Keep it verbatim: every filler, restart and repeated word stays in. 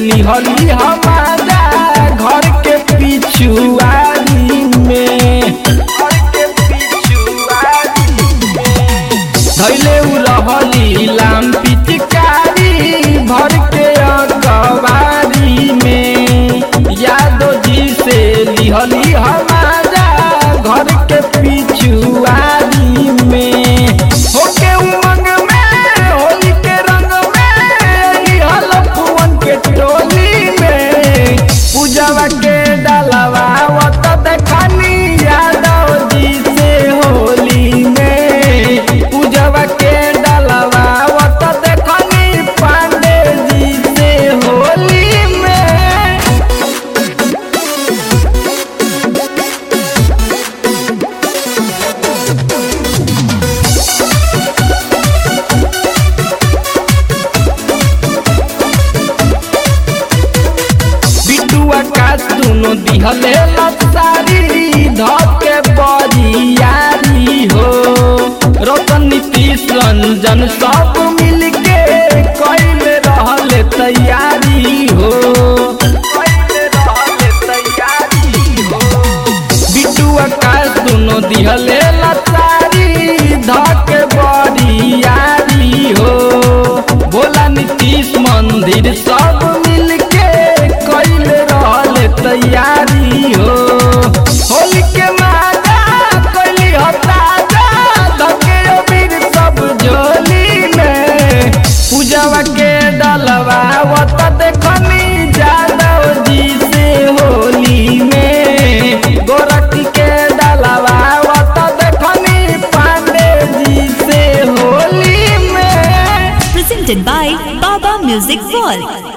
लिहली हमारा घर के पिछुआरी में धैले उ रहली लाम पिचकारी भर के अखबारी में यादव जी से लिहली हमारा घर के पिछुआरी में होके उमंग में होली के रंग में लिहल फुवन के टोली में पूजवा के डालवा वत देखनी यादव जी से होली में पूजवा के डालवा वत देखनी पांडे जी से होली में। आकाश दोनों दिहले लसारी धके बरियारी हो रतन नीतीश रंजन सब मिलके कइले रहले तैयारी हो कइले रहले तैयारी हो बिट्टू आकाश दोनों दिहले लसारी धके बरियारी हो भोला नीतीश मंदिर सब मिलके कइले रहले तैयारी हो होली के मादा कइली हताजा धके अबीर सब झोली में पूजवा के डलवा वत देखनी यादव जी से होली में गोरखी के डलवा वत देखनी पांडे जी से होली में। Presented by Baba Music World।